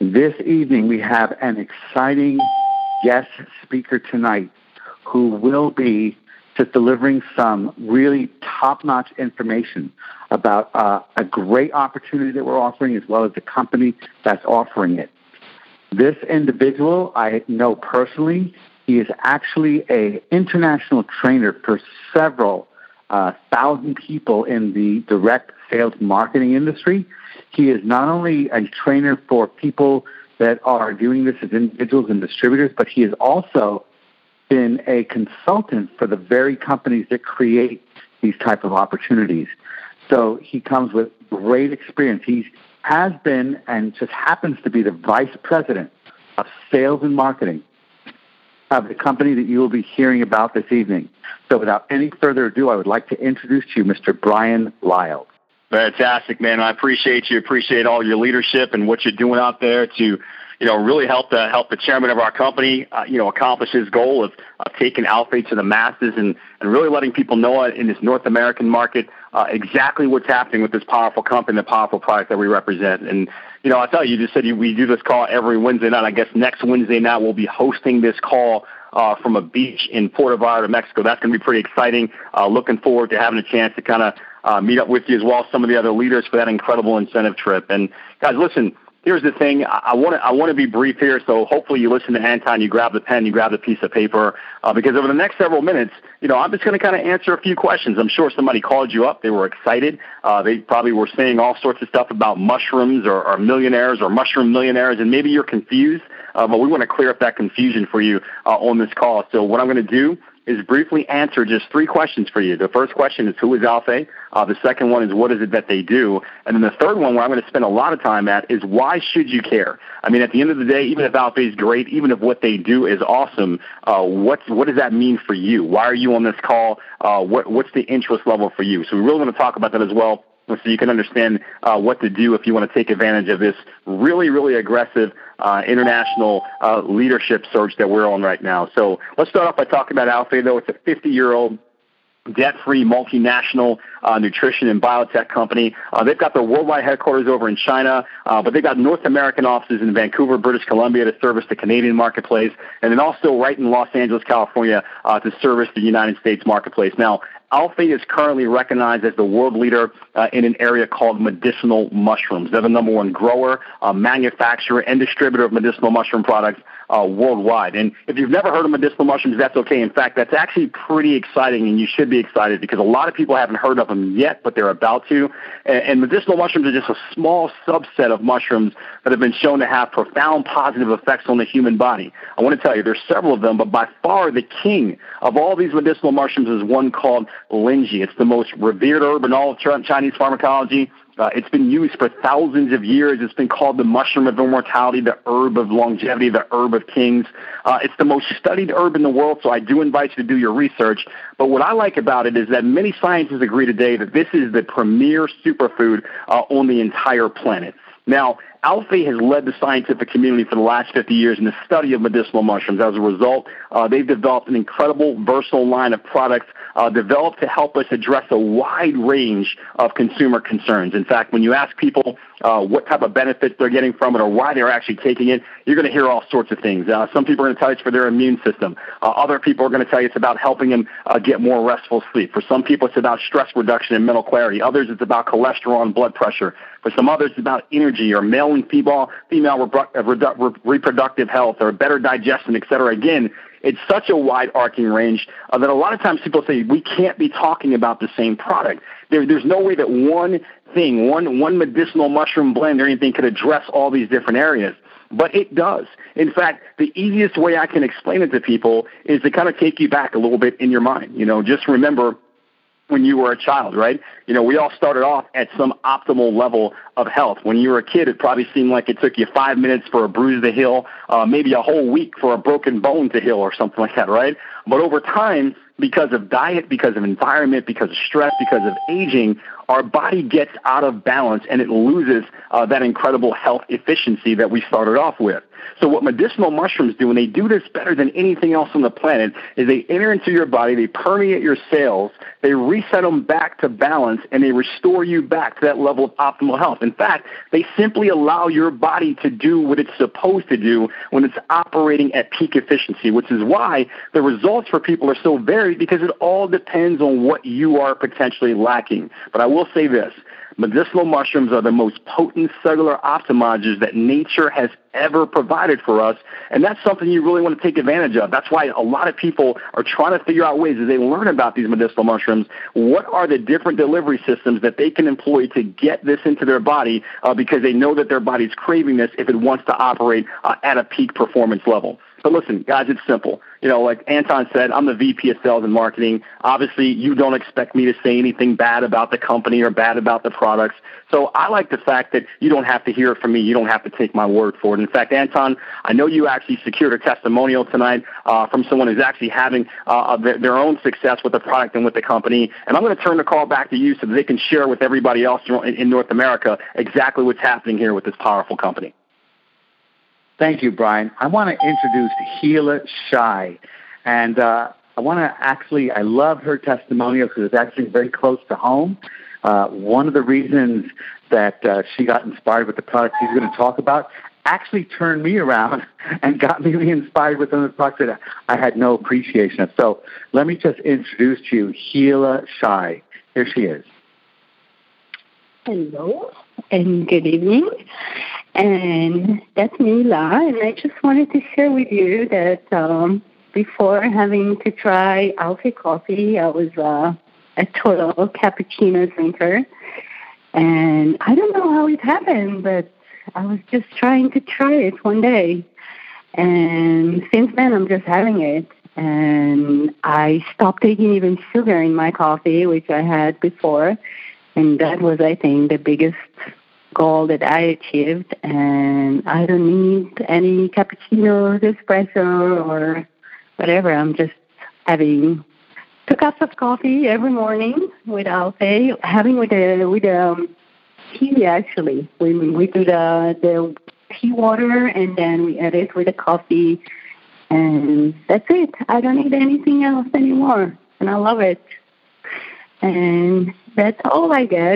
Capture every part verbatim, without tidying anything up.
This evening, we have an exciting guest speaker tonight who will be just delivering some really top-notch information about uh, a great opportunity that we're offering, as well as the company that's offering it. This individual I know personally. He is actually an international trainer for several uh, thousand people in the direct sales marketing industry. He is not only a trainer for people that are doing this as individuals and distributors, but he has also been a consultant for the very companies that create these type of opportunities. So he comes with great experience. He has been and just happens to be the vice president of sales and marketing of the company that you will be hearing about this evening. So without any further ado, I would like to introduce to you Mister Brian Lyle. Fantastic, man. I appreciate you. Appreciate all your leadership and what you're doing out there to, you know, really help the help the chairman of our company, uh, you know, accomplish his goal of, of taking Alfade to the masses and, and really letting people know in this North American market uh, exactly what's happening with this powerful company, the powerful product that we represent. And, you know, I tell you, you just said you, we do this call every Wednesday night. I guess next Wednesday night we'll be hosting this call uh, from a beach in Puerto Vallarta, Mexico. That's going to be pretty exciting. Uh, looking forward to having a chance to kind of Uh, meet up with you as well as some of the other leaders for that incredible incentive trip. And guys, listen, here's the thing. I want to I want to be brief here, so hopefully you listen to Anton, you grab the pen, you grab the piece of paper, uh, because over the next several minutes, you know, I'm just going to kind of answer a few questions. I'm sure somebody called you up. They were excited. Uh, they probably were saying all sorts of stuff about mushrooms or, or millionaires or mushroom millionaires, and maybe you're confused, uh, but we want to clear up that confusion for you uh, on this call. So what I'm going to do is briefly answer just three questions for you. The first question is, who is Alfade? Uh, the second one is, what is it that they do? And then the third one, where I'm going to spend a lot of time at, is why should you care? I mean, at the end of the day, even if Alfade is great, even if what they do is awesome, uh, what's, what does that mean for you? Why are you on this call? Uh, what, what's the interest level for you? So we really want to talk about that as well, so you can understand uh, what to do if you want to take advantage of this really, really aggressive uh, international uh, leadership search that we're on right now. So let's start off by talking about Alfade, though. It's a fifty-year-old debt-free multinational uh, nutrition and biotech company. Uh, they've got their worldwide headquarters over in China, uh, but they've got North American offices in Vancouver, British Columbia to service the Canadian marketplace, and then also right in Los Angeles, California uh, to service the United States marketplace. Now, Alfade is currently recognized as the world leader uh, in an area called medicinal mushrooms. They're the number one grower, uh, manufacturer, and distributor of medicinal mushroom products uh, worldwide. And if you've never heard of medicinal mushrooms, that's okay. In fact, that's actually pretty exciting, and you should be excited because a lot of people haven't heard of them yet, but they're about to. And, and medicinal mushrooms are just a small subset of mushrooms that have been shown to have profound positive effects on the human body. I want to tell you, there's several of them, but by far the king of all these medicinal mushrooms is one called Linji. It's the most revered herb in all of Chinese pharmacology. Uh, it's been used for thousands of years. It's been called the mushroom of immortality, the herb of longevity, the herb of kings. Uh, it's the most studied herb in the world, so I do invite you to do your research. But what I like about it is that many scientists agree today that this is the premier superfood uh, on the entire planet. Now, Alfade has led the scientific community for the last fifty years in the study of medicinal mushrooms. As a result, uh, they've developed an incredible, versatile line of products uh, developed to help us address a wide range of consumer concerns. In fact, when you ask people uh, what type of benefits they're getting from it or why they're actually taking it, you're going to hear all sorts of things. Uh, some people are going to tell you it's for their immune system. Uh, other people are going to tell you it's about helping them uh, get more restful sleep. For some people, it's about stress reduction and mental clarity. Others, it's about cholesterol and blood pressure. For some others, it's about energy or male and female, female reprodu- reproductive health or better digestion, et cetera. Again, it's such a wide-arcing range uh, that a lot of times people say we can't be talking about the same product. There, there's no way that one thing, one one medicinal mushroom blend or anything could address all these different areas. But it does. In fact, the easiest way I can explain it to people is to kind of take you back a little bit in your mind. You know, just remember when you were a child, right? You know, we all started off at some optimal level of health. When you were a kid, it probably seemed like it took you five minutes for a bruise to heal, uh, maybe a whole week for a broken bone to heal or something like that, right? But over time, because of diet, because of environment, because of stress, because of aging, our body gets out of balance and it loses uh, that incredible health efficiency that we started off with. So what medicinal mushrooms do, and they do this better than anything else on the planet, is they enter into your body, they permeate your cells, they reset them back to balance, and they restore you back to that level of optimal health. In fact, they simply allow your body to do what it's supposed to do when it's operating at peak efficiency, which is why the results for people are so varied, because it all depends on what you are potentially lacking. But I will say this. Medicinal mushrooms are the most potent cellular optimizers that nature has ever provided for us, and that's something you really want to take advantage of. That's why a lot of people are trying to figure out ways as they learn about these medicinal mushrooms, what are the different delivery systems that they can employ to get this into their body uh, because they know that their body's craving this if it wants to operate uh, at a peak performance level. But listen, guys, it's simple. You know, like Anton said, I'm the V P of Sales and Marketing. Obviously, you don't expect me to say anything bad about the company or bad about the products. So I like the fact that you don't have to hear it from me. You don't have to take my word for it. In fact, Anton, I know you actually secured a testimonial tonight uh, from someone who's actually having uh, their, their own success with the product and with the company. And I'm going to turn the call back to you so that they can share with everybody else in, in North America exactly what's happening here with this powerful company. Thank you, Brian. I want to introduce Gila Shai. And uh, I want to actually, I love her testimonial because it's actually very close to home. Uh, one of the reasons that uh, she got inspired with the product she's going to talk about actually turned me around and got me inspired with some of the products that I had no appreciation of. So let me just introduce to you Gila Shai. Here she is. Hello, and good evening. And that's Mila, and I just wanted to share with you that um, before having to try Alpha Coffee, I was uh, a total cappuccino drinker. And I don't know how it happened, but I was just trying to try it one day. And since then, I'm just having it. And I stopped taking even sugar in my coffee, which I had before. And that was, I think, the biggest goal that I achieved. And I don't need any cappuccino, espresso, or whatever. I'm just having two cups of coffee every morning with Alpha, having with a with a um, tea, actually. We we do the, the tea water, and then we add it with the coffee. And that's it. I don't need anything else anymore. And I love it. And that's all, I guess.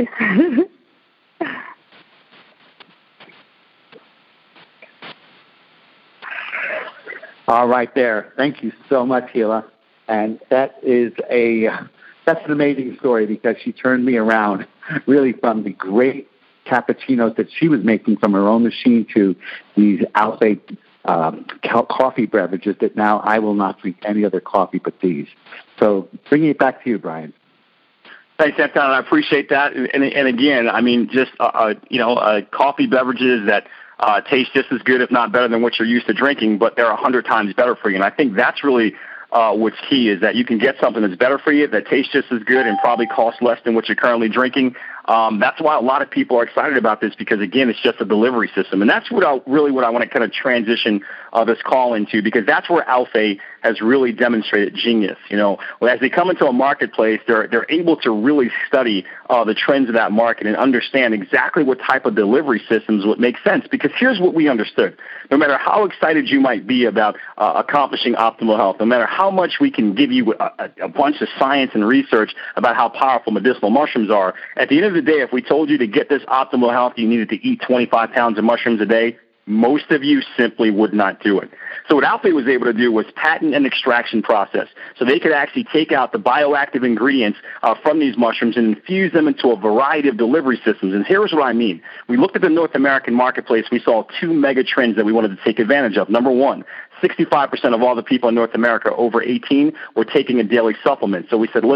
All right there. Thank you so much, Gila. And that is a that's an amazing story because she turned me around really from the great cappuccinos that she was making from her own machine to these Alpha um, coffee beverages that now I will not drink any other coffee but these. So bringing it back to you, Brian. Thanks, Anton. I appreciate that. And, and again, I mean, just, uh, uh, you know, uh, coffee beverages that uh, taste just as good, if not better than what you're used to drinking, but they're a hundred times better for you. And I think that's really uh, what's key is that you can get something that's better for you, that tastes just as good and probably costs less than what you're currently drinking. Um, that's why a lot of people are excited about this because, again, it's just a delivery system. And that's what I, really what I want to kind of transition uh, this call into because that's where Alpha has really demonstrated genius. You know, as they come into a marketplace, they're they're able to really study uh, the trends of that market and understand exactly what type of delivery systems would make sense. Because here's what we understood. No matter how excited you might be about uh, accomplishing optimal health, no matter how much we can give you a, a bunch of science and research about how powerful medicinal mushrooms are, at the end of the day, if we told you to get this optimal health, you needed to eat twenty-five pounds of mushrooms a day, most of you simply would not do it. So what Alpha was able to do was patent an extraction process. So they could actually take out the bioactive ingredients uh, from these mushrooms and infuse them into a variety of delivery systems. And here's what I mean. We looked at the North American marketplace. We saw two mega trends that we wanted to take advantage of. Number one, sixty-five percent of all the people in North America over eighteen were taking a daily supplement. So we said, listen,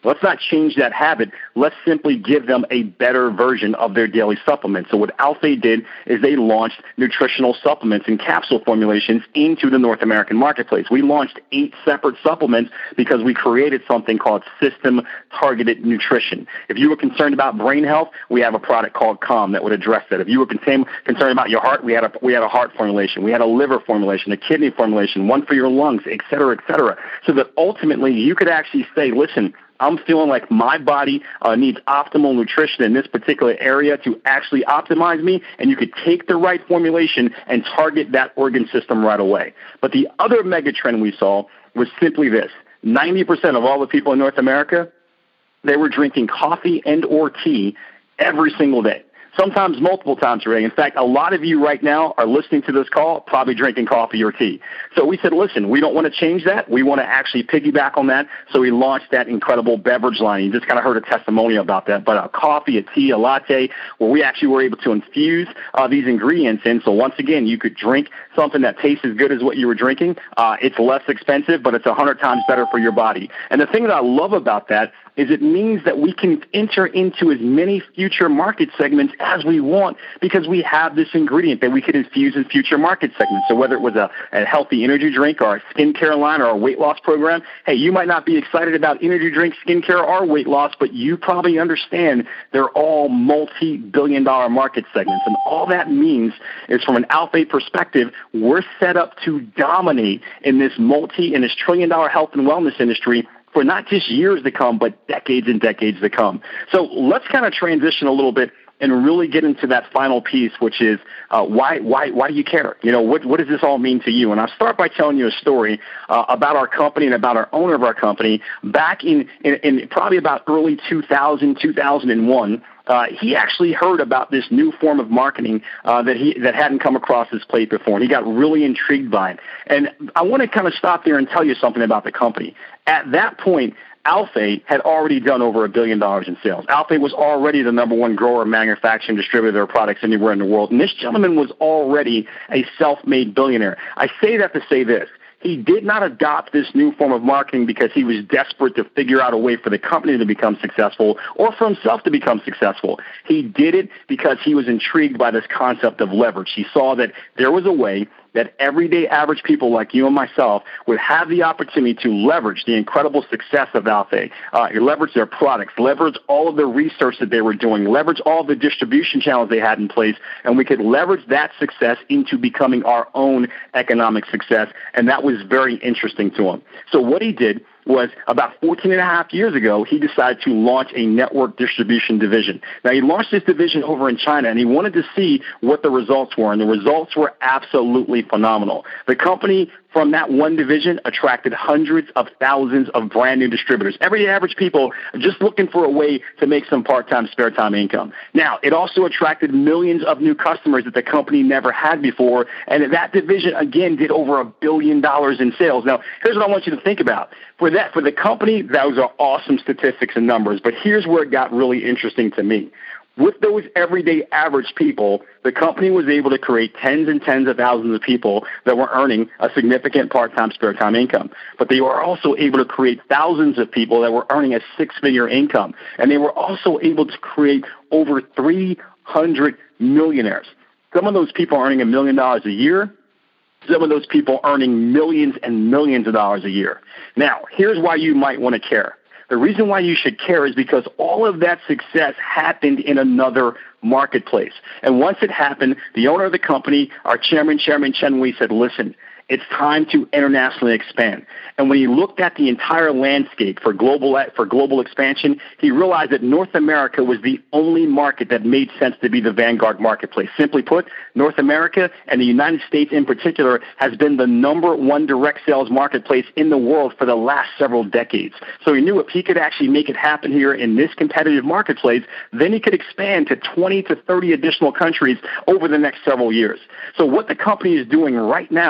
Let's not change that habit. Let's simply give them a better version of their daily supplement. So what Alfade did is they launched nutritional supplements and capsule formulations into the North American marketplace. We launched eight separate supplements because we created something called system-targeted nutrition. If you were concerned about brain health, we have a product called Calm that would address that. If you were concerned about your heart, we had a we had a heart formulation. We had a liver formulation, a kidney formulation, one for your lungs, et cetera, et cetera. So that ultimately you could actually say, listen, I'm feeling like my body uh, needs optimal nutrition in this particular area to actually optimize me, and you could take the right formulation and target that organ system right away. But the other mega trend we saw was simply this. ninety percent of all the people in North America, they were drinking coffee and or tea every single day. Sometimes multiple times a day. In fact, a lot of you right now are listening to this call probably drinking coffee or tea. So we said, listen, we don't want to change that. We want to actually piggyback on that. So we launched that incredible beverage line. You just kind of heard a testimonial about that. But a coffee, a tea, a latte, where we actually were able to infuse uh, these ingredients in. So once again, you could drink something that tastes as good as what you were drinking. Uh, it's less expensive, but it's one hundred times better for your body. And the thing that I love about that is it means that we can enter into as many future market segments as we want because we have this ingredient that we could infuse in future market segments. So whether it was a, a healthy energy drink or a skincare line or a weight loss program, hey, you might not be excited about energy drink, skincare, or weight loss, but you probably understand they're all multi-billion dollar market segments. And all that means is from an Alfade perspective, we're set up to dominate in this multi and this trillion dollar health and wellness industry for not just years to come, but decades and decades to come. So let's kind of transition a little bit and really get into that final piece, which is uh, why why why do you care? You know, what what does this all mean to you? And I'll start by telling you a story uh, about our company and about our owner of our company. Back in, in, in probably about early two thousand, two thousand one, Uh, he actually heard about this new form of marketing uh, that he that hadn't come across his plate before, and he got really intrigued by it. And I want to kind of stop there and tell you something about the company. At that point, Alfade had already done over a billion dollars in sales. Alfade was already the number one grower, manufacturer, and distributor of products anywhere in the world. And this gentleman was already a self-made billionaire. I say that to say this. He did not adopt this new form of marketing because he was desperate to figure out a way for the company to become successful or for himself to become successful. He did it because he was intrigued by this concept of leverage. He saw that there was a way that everyday average people like you and myself would have the opportunity to leverage the incredible success of Alfade, uh, leverage their products, leverage all of the research that they were doing, leverage all the distribution channels they had in place, and we could leverage that success into becoming our own economic success, and that was very interesting to him. So what he did was about fourteen and a half years ago, he decided to launch a network distribution division. Now, he launched this division over in China, and he wanted to see what the results were, and the results were absolutely phenomenal. The company from that one division attracted hundreds of thousands of brand new distributors. Everyday average people just looking for a way to make some part-time, spare-time income. Now, it also attracted millions of new customers that the company never had before, and that division, again, did over a billion dollars in sales. Now, here's what I want you to think about. For that, for the company, those are awesome statistics and numbers, but here's where it got really interesting to me. With those everyday average people, the company was able to create tens and tens of thousands of people that were earning a significant part-time, spare-time income. But they were also able to create thousands of people that were earning a six-figure income. And they were also able to create over three hundred millionaires. Some of those people earning a million dollars a year, some of those people earning millions and millions of dollars a year. Now, here's why you might want to care. The reason why you should care is because all of that success happened in another marketplace. And once it happened, the owner of the company, our chairman, Chairman Chen Wei, said, listen, it's time to internationally expand. And when he looked at the entire landscape for global for global expansion, he realized that North America was the only market that made sense to be the vanguard marketplace. Simply put, North America and the United States in particular has been the number one direct sales marketplace in the world for the last several decades. So he knew if he could actually make it happen here in this competitive marketplace, then he could expand to twenty to thirty additional countries over the next several years. So what the company is doing right now is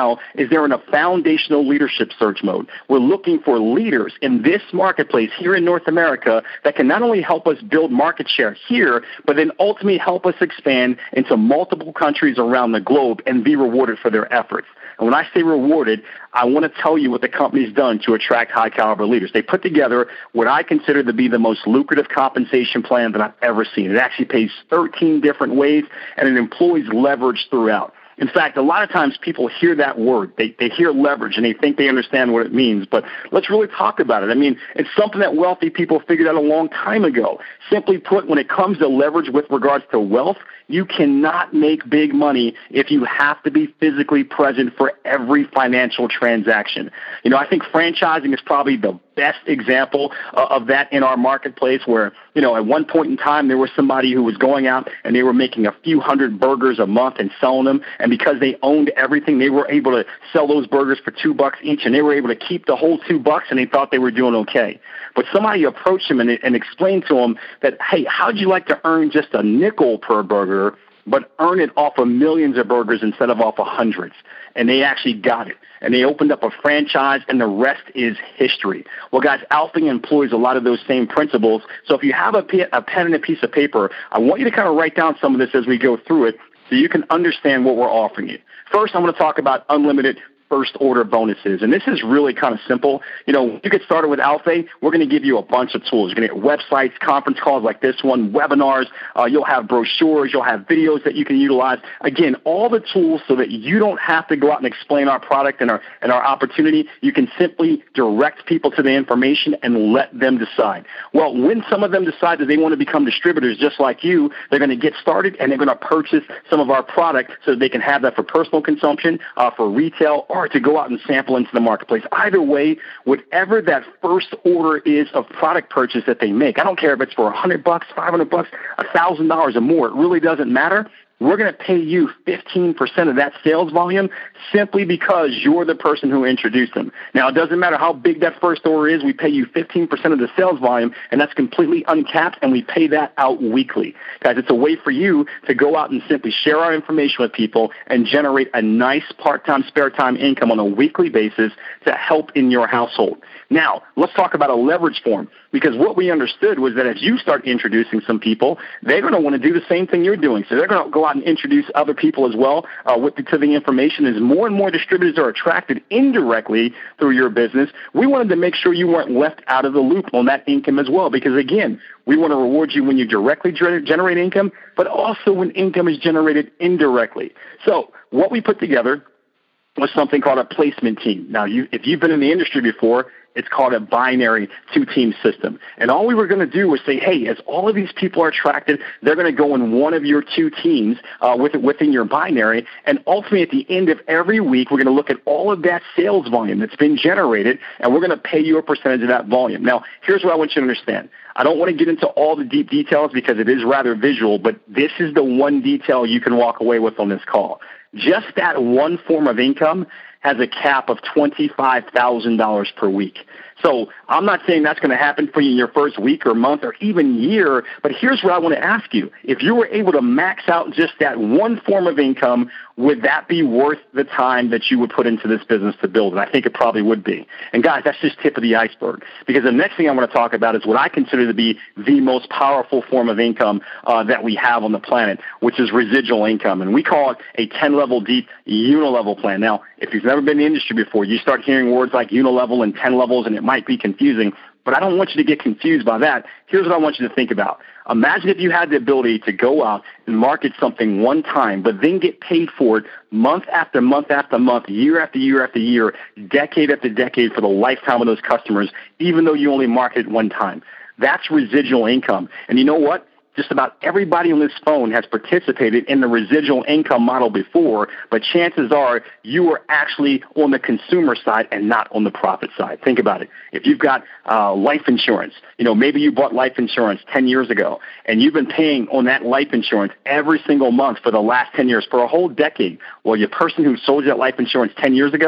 is they're in a foundational leadership search mode. We're looking for leaders in this marketplace here in North America that can not only help us build market share here, but then ultimately help us expand into multiple countries around the globe and be rewarded for their efforts. And when I say rewarded, I want to tell you what the company's done to attract high-caliber leaders. They put together what I consider to be the most lucrative compensation plan that I've ever seen. It actually pays thirteen different ways, and it employs leverage throughout. In fact, a lot of times people hear that word. They they hear leverage, and they think they understand what it means. But let's really talk about it. I mean, it's something that wealthy people figured out a long time ago. Simply put, when it comes to leverage with regards to wealth, you cannot make big money if you have to be physically present for every financial transaction. You know, I think franchising is probably the best example uh, of that in our marketplace where, you know, at one point in time, there was somebody who was going out and they were making a few hundred burgers a month and selling them. And because they owned everything, they were able to sell those burgers for two bucks each, and they were able to keep the whole two bucks, and they thought they were doing okay. But somebody approached them and, and explained to them that, hey, how'd you like to earn just a nickel per burger, but earn it off of millions of burgers instead of off of hundreds? And they actually got it. And they opened up a franchise, and the rest is history. Well, guys, Alfing employs a lot of those same principles. So if you have a, p- a pen and a piece of paper, I want you to kind of write down some of this as we go through it so you can understand what we're offering you. First, I'm going to talk about unlimited first order bonuses. And this is really kind of simple. You know, when you get started with Alfay, we're going to give you a bunch of tools. You're going to get websites, conference calls like this one, webinars. Uh, you'll have brochures. You'll have videos that you can utilize. Again, all the tools so that you don't have to go out and explain our product and our, and our opportunity. You can simply direct people to the information and let them decide. Well, when some of them decide that they want to become distributors just like you, they're going to get started and they're going to purchase some of our product so that they can have that for personal consumption, uh, for retail, or to go out and sample into the marketplace. Either way, whatever that first order is of product purchase that they make, I don't care if it's for a hundred bucks, five hundred bucks, a thousand dollars or more. It really doesn't matter. We're going to pay you fifteen percent of that sales volume simply because you're the person who introduced them. Now, it doesn't matter how big that first order is. We pay you fifteen percent of the sales volume, and that's completely uncapped, and we pay that out weekly. Guys, it's a way for you to go out and simply share our information with people and generate a nice part-time, spare-time income on a weekly basis to help in your household. Now, let's talk about a leverage form, because what we understood was that as you start introducing some people, they're going to want to do the same thing you're doing. So they're going to go out and introduce other people as well uh, with the, to the information. As more and more distributors are attracted indirectly through your business, we wanted to make sure you weren't left out of the loop on that income as well, because, again, we want to reward you when you directly generate income, but also when income is generated indirectly. So what we put together was something called a placement team. Now, you, if you've been in the industry before, it's called a binary two-team system. And all we were going to do was say, hey, as all of these people are attracted, they're going to go in one of your two teams uh, with, within your binary. And ultimately, at the end of every week, we're going to look at all of that sales volume that's been generated, and we're going to pay you a percentage of that volume. Now, here's what I want you to understand. I don't want to get into all the deep details because it is rather visual, but this is the one detail you can walk away with on this call. Just that one form of income has a cap of twenty-five thousand dollars per week. So I'm not saying that's going to happen for you in your first week or month or even year, but here's what I want to ask you. If you were able to max out just that one form of income, would that be worth the time that you would put into this business to build? And I think it probably would be. And guys, that's just tip of the iceberg, because the next thing I want to talk about is what I consider to be the most powerful form of income uh, that we have on the planet, which is residual income. And we call it a ten-level deep unilevel plan. Now, if you've never been in the industry before, you start hearing words like unilevel and ten levels, and it might be confusing, but I don't want you to get confused by that. Here's what I want you to think about. Imagine if you had the ability to go out and market something one time, but then get paid for it month after month after month, year after year after year, decade after decade for the lifetime of those customers, even though you only marketed one time. That's residual income. And you know what? Just about everybody on this phone has participated in the residual income model before, but chances are you are actually on the consumer side and not on the profit side. Think about it. If you've got uh, life insurance, you know, maybe you bought life insurance ten years ago, and you've been paying on that life insurance every single month for the last ten years, for a whole decade. Well, your person who sold you that life insurance ten years ago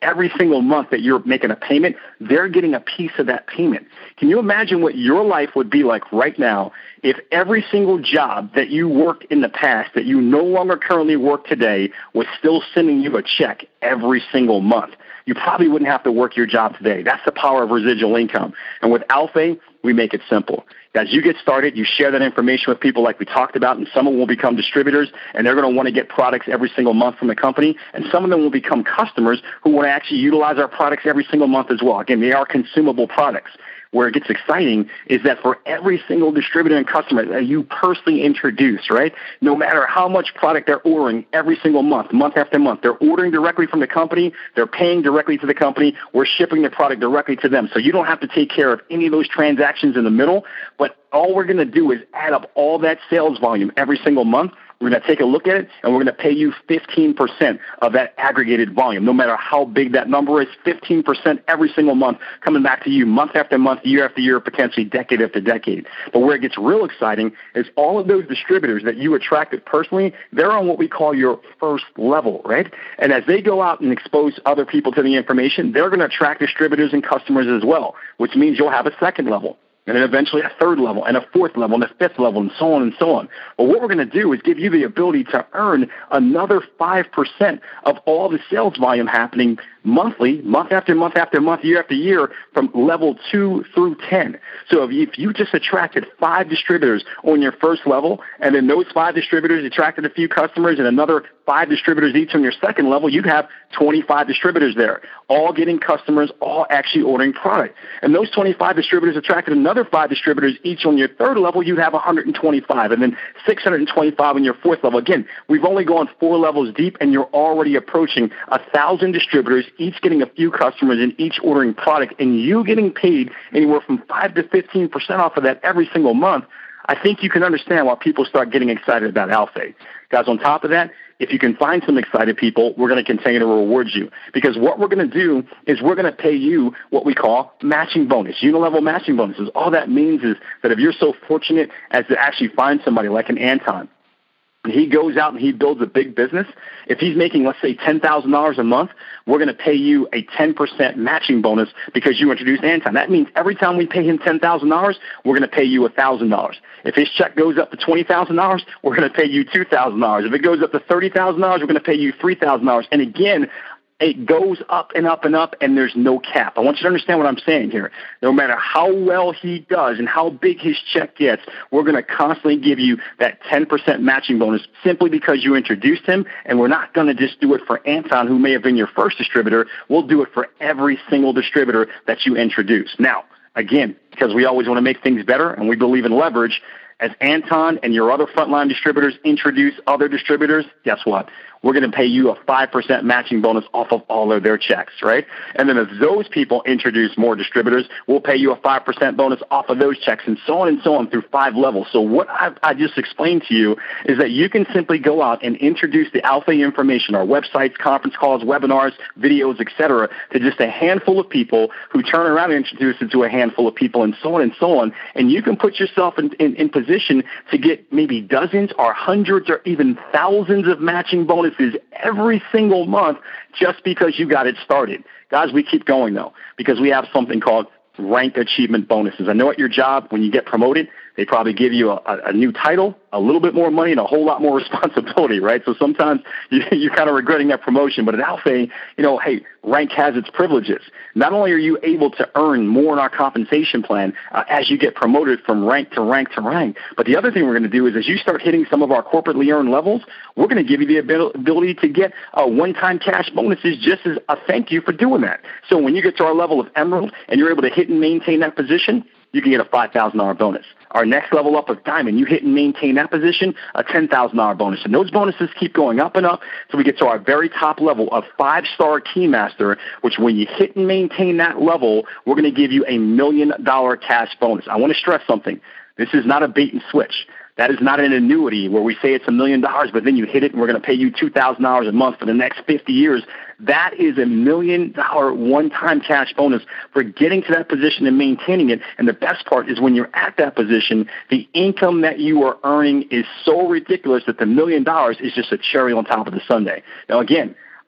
every single month that you're making a payment, they're getting a piece of that payment. Can you imagine what your life would be like right now if every single job that you worked in the past that you no longer currently work today was still sending you a check every single month? You probably wouldn't have to work your job today. That's the power of residual income. And with Alphé, we make it simple. As you get started, you share that information with people like we talked about, and some of them will become distributors, and they're going to want to get products every single month from the company, and some of them will become customers who want to actually utilize our products every single month as well. Again, they are consumable products. Where it gets exciting is that for every single distributor and customer that you personally introduce, right, no matter how much product they're ordering every single month, month after month, they're ordering directly from the company, they're paying directly to the company, we're shipping the product directly to them. So you don't have to take care of any of those transactions in the middle, but all we're going to do is add up all that sales volume every single month. We're going to take a look at it, and we're going to pay you fifteen percent of that aggregated volume, no matter how big that number is, fifteen percent every single month coming back to you month after month, year after year, potentially decade after decade. But where it gets real exciting is all of those distributors that you attracted personally, they're on what we call your first level, right? And as they go out and expose other people to the information, they're going to attract distributors and customers as well, which means you'll have a second level. And then eventually a third level, and a fourth level, and a fifth level, and so on and so on. But what we're going to do is give you the ability to earn another five percent of all the sales volume happening monthly, month after month after month, year after year, from level two through ten. So if you, if you just attracted five distributors on your first level, and then those five distributors attracted a few customers, and another five distributors each on your second level, you'd have twenty-five distributors there, all getting customers, all actually ordering product. And those twenty-five distributors attracted another five distributors each on your third level, you'd have one hundred twenty-five, and then six hundred twenty-five on your fourth level. Again, we've only gone four levels deep, and you're already approaching one thousand distributors, each getting a few customers and each ordering product, and you getting paid anywhere from five to fifteen percent off of that every single month. I think you can understand why people start getting excited about Alphé. Guys, on top of that, if you can find some excited people, we're going to continue to reward you. Because what we're going to do is we're going to pay you what we call matching bonus, unilevel matching bonuses. All that means is that if you're so fortunate as to actually find somebody like an Anton, and he goes out and he builds a big business, if he's making, let's say, ten thousand dollars a month, we're going to pay you a ten percent matching bonus because you introduced Anton. That means every time we pay him ten thousand dollars, we're going to pay you one thousand dollars. If his check goes up to twenty thousand dollars, we're going to pay you two thousand dollars. If it goes up to thirty thousand dollars, we're going to pay you three thousand dollars. And again, it goes up and up and up, and there's no cap. I want you to understand what I'm saying here. No matter how well he does and how big his check gets, we're going to constantly give you that ten percent matching bonus simply because you introduced him, and we're not going to just do it for Anton, who may have been your first distributor. We'll do it for every single distributor that you introduce. Now, again, because we always want to make things better and we believe in leverage, as Anton and your other frontline distributors introduce other distributors, guess what? We're going to pay you a five percent matching bonus off of all of their checks, right? And then if those people introduce more distributors, we'll pay you a five percent bonus off of those checks, and so on and so on through five levels. So what I've, I just explained to you is that you can simply go out and introduce the Alphé information, our websites, conference calls, webinars, videos, et cetera, to just a handful of people who turn around and introduce it to a handful of people, and so on and so on. And you can put yourself in, in, in position to get maybe dozens or hundreds or even thousands of matching bonuses every single month just because you got it started. Guys, we keep going, though, because we have something called ranked achievement bonuses. I know at your job, when you get promoted, they probably give you a, a new title, a little bit more money, and a whole lot more responsibility, right? So sometimes you, you're kind of regretting that promotion. But at Alphé, you know, hey, rank has its privileges. Not only are you able to earn more in our compensation plan uh, as you get promoted from rank to rank to rank, but the other thing we're going to do is as you start hitting some of our corporately earned levels, we're going to give you the ability to get uh, one-time cash bonuses just as a thank you for doing that. So when you get to our level of Emerald and you're able to hit and maintain that position, you can get a five thousand dollars bonus. Our next level up of Diamond, you hit and maintain that position, a ten thousand dollars bonus. And those bonuses keep going up and up so we get to our very top level of five-star Keymaster, which when you hit and maintain that level, we're going to give you a million dollar cash bonus. I want to stress something. This is not a bait and switch. That is not an annuity where we say it's a million dollars, but then you hit it and we're going to pay you two thousand dollars a month for the next fifty years. That is a million dollar one-time cash bonus for getting to that position and maintaining it. And the best part is when you're at that position, the income that you are earning is so ridiculous that the million dollars is just a cherry on top of the sundae. Now, again,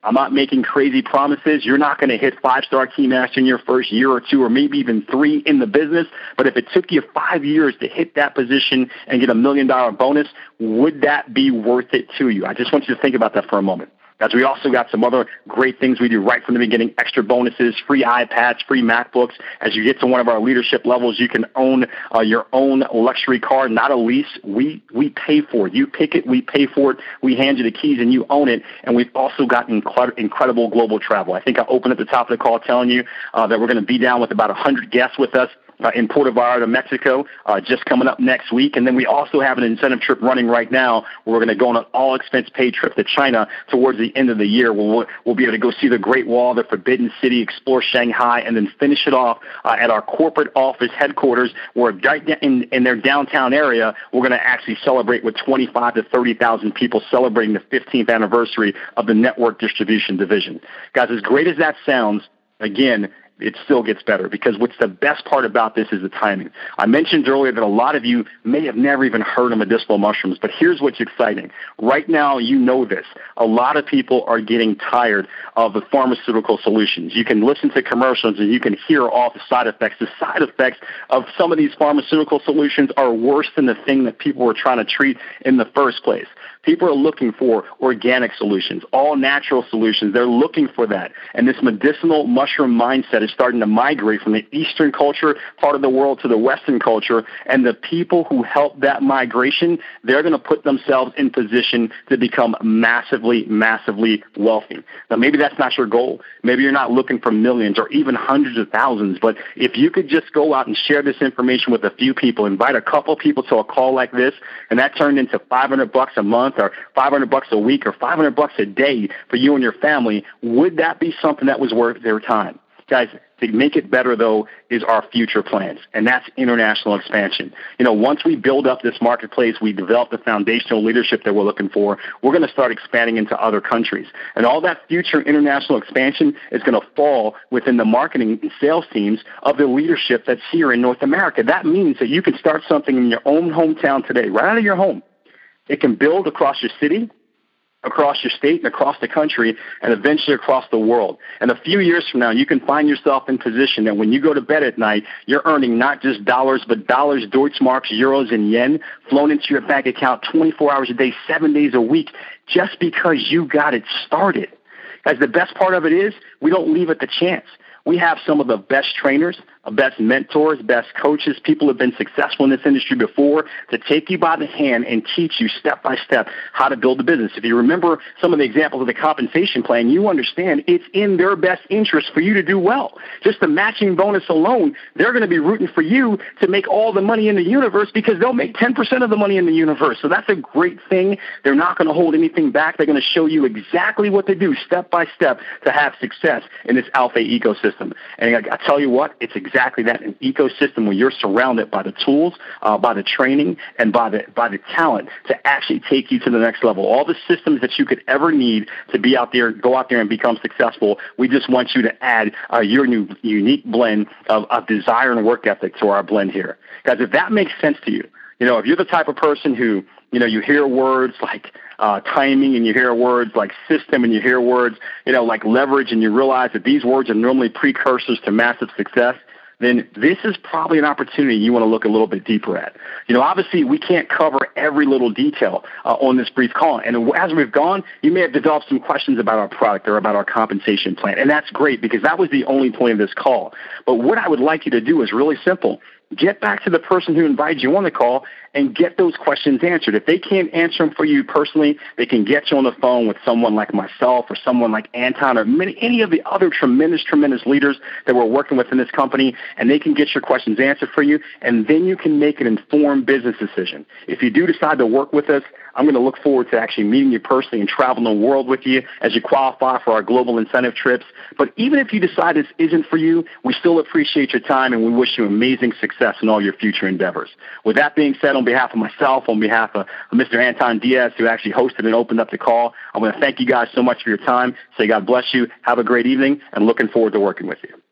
I'm not making crazy promises. You're not going to hit five-star Keymaster in your first year or two or maybe even three in the business. But if it took you five years to hit that position and get a million-dollar bonus, would that be worth it to you? I just want you to think about that for a moment. As we also got some other great things we do right from the beginning, extra bonuses, free iPads, free MacBooks. As you get to one of our leadership levels, you can own uh, your own luxury car, not a lease. We we pay for it. You pick it, we pay for it. We hand you the keys and you own it. And we've also got incredible, incredible global travel. I think I opened at the top of the call telling you uh, that we're going to be down with about one hundred guests with us Uh, in Puerto Vallarta, Mexico, uh, just coming up next week. And then we also have an incentive trip running right now where we're going to go on an all-expense-paid trip to China towards the end of the year. We'll, we'll be able to go see the Great Wall, the Forbidden City, explore Shanghai, and then finish it off uh, at our corporate office headquarters where right in, in their downtown area, we're going to actually celebrate with twenty-five to thirty thousand people celebrating the fifteenth anniversary of the network distribution division. Guys, as great as that sounds, again, it still gets better because what's the best part about this is the timing. I mentioned earlier that a lot of you may have never even heard of medicinal mushrooms, but here's what's exciting. Right now, you know this. A lot of people are getting tired of the pharmaceutical solutions. You can listen to commercials and you can hear all the side effects. The side effects of some of these pharmaceutical solutions are worse than the thing that people were trying to treat in the first place. People are looking for organic solutions, all natural solutions. They're looking for that. And this medicinal mushroom mindset is starting to migrate from the Eastern culture part of the world to the Western culture. And the people who help that migration, they're going to put themselves in position to become massively, massively wealthy. Now, maybe that's not your goal. Maybe you're not looking for millions or even hundreds of thousands. But if you could just go out and share this information with a few people, invite a couple people to a call like this, and that turned into five hundred bucks a month, or five hundred bucks a week, or five hundred bucks a day for you and your family, would that be something that was worth their time? Guys, to make it better, though, is our future plans, and that's international expansion. You know, once we build up this marketplace, we develop the foundational leadership that we're looking for, we're going to start expanding into other countries. And all that future international expansion is going to fall within the marketing and sales teams of the leadership that's here in North America. That means that you can start something in your own hometown today, right out of your home. It can build across your city, across your state, and across the country, and eventually across the world. And a few years from now, you can find yourself in position that when you go to bed at night, you're earning not just dollars, but dollars, Deutschmarks, euros, and yen flown into your bank account twenty-four hours a day, seven days a week, just because you got it started. As the best part of it is, we don't leave it to chance. We have some of the best trainers, best mentors, best coaches, people who have been successful in this industry before, to take you by the hand and teach you step by step how to build a business. If you remember some of the examples of the compensation plan, you understand it's in their best interest for you to do well. Just the matching bonus alone, they're going to be rooting for you to make all the money in the universe because they'll make ten percent of the money in the universe. So that's a great thing. They're not going to hold anything back. They're going to show you exactly what to do step by step to have success in this Alpha ecosystem. And I, I tell you what, it's exactly Exactly that, an ecosystem where you're surrounded by the tools, uh, by the training, and by the by the talent to actually take you to the next level. All the systems that you could ever need to be out there, go out there and become successful. We just want you to add uh, your new unique blend of, of desire and work ethic to our blend here. Guys, if that makes sense to you, you know, if you're the type of person who, you know, you hear words like Uh, timing, and you hear words like system, and you hear words, you know, like leverage, and you realize that these words are normally precursors to massive success, then this is probably an opportunity you want to look a little bit deeper at. You know, obviously, we can't cover every little detail uh, on this brief call. And as we've gone, you may have developed some questions about our product or about our compensation plan. And that's great because that was the only point of this call. But what I would like you to do is really simple. Get back to the person who invited you on the call and get those questions answered. If they can't answer them for you personally, they can get you on the phone with someone like myself or someone like Anton or many, any of the other tremendous, tremendous leaders that we're working with in this company, and they can get your questions answered for you, and then you can make an informed business decision. If you do decide to work with us, I'm going to look forward to actually meeting you personally and traveling the world with you as you qualify for our global incentive trips. But even if you decide this isn't for you, we still appreciate your time, and we wish you amazing success in all your future endeavors. With that being said, on behalf of myself, on behalf of Mister Anton Diaz, who actually hosted and opened up the call, I want to thank you guys so much for your time. Say God bless you. Have a great evening, and looking forward to working with you.